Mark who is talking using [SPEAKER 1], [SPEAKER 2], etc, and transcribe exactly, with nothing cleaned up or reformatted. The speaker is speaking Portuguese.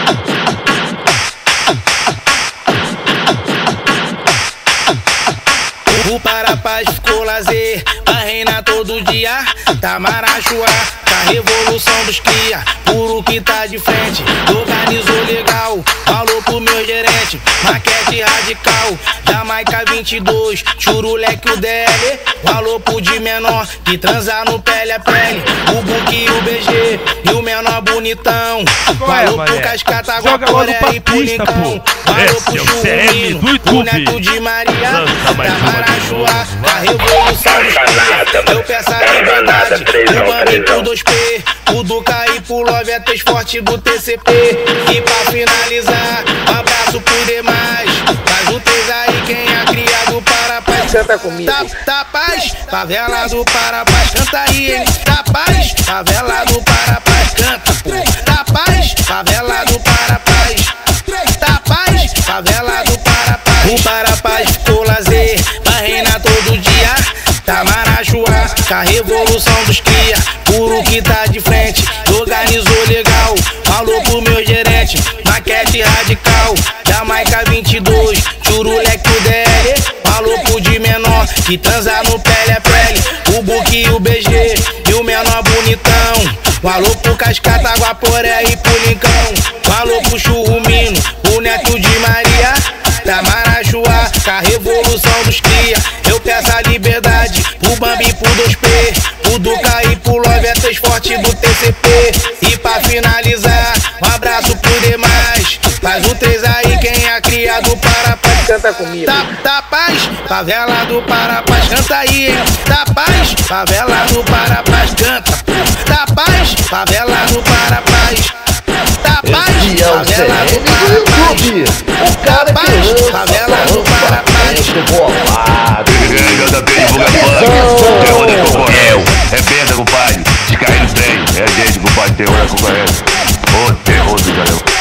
[SPEAKER 1] O Parapaz ficou lazer, vai reinar todo dia. Tá Marachuá, tá revolução dos cria. Puro que tá de frente, organizou legal. Falou pro meu gerente, maquete radical. Jamaica vinte e dois, churuleque o D L. Falou pro de menor, que transar no pele a pele. O Buque e o B G, e o menor bonitão. Falou pro Cascata, Guaporé e pro Lincão. Falou pro Churrumino, o Neto de Maria. Tá Marachuá, a revolução dos cria. Eu peço a liberdade, o Bambi pro dois P. O Duca e pro Love é três forte do T C P. E pra finalizar, um abraço pro demais. Faz o três aí, quem é criado para paz.
[SPEAKER 2] Canta comigo.
[SPEAKER 1] Tá, tá paz, favela do Parapaz. Canta aí, hein? Tá paz, favela do Parapaz. Canta, pô. Tá paz, favela do Parapaz. Tá paz, favela do Parapaz. O Parapaz ficou lazer, vai reinar todo dia. Tá Marachuá, tá revolução dos cria. Puro que tá de frente, organizou legal. Falou pro meu gerente, maquete radical. Jamaica vinte e dois, churuleque o D L. Falou pro de menor, que transa no pele a pele. O Buque e o B G, e o menor bonitão. Falou pro Cascata, Guaporé e pro Lincão. Falou pro Churrumino, o Neto de Maria. Da Marachuá, a revolução dos cria. Eu peço a liberdade, o Bambi pro dois P. O Duca e pro Love é três forte do T C P. E pra finalizar, um abraço pro demais. Faz o três aí, quem é criado para paz.
[SPEAKER 2] Canta comigo.
[SPEAKER 1] Tá, tá paz, favela do Parapaz. Canta aí, hein? Tá paz, favela do Parapaz. Canta, tá paz, favela do Parapaz. Tá paz, favela do Parapaz.
[SPEAKER 2] O cara
[SPEAKER 1] paz,
[SPEAKER 2] que lança
[SPEAKER 1] favela do Parapaz.
[SPEAKER 3] Grande da Peribuga Funk, terror da concorrência. Rebenta, compadre, de cair no trem. É gente, compadre, terror da concorrência. Ô, terror do galera.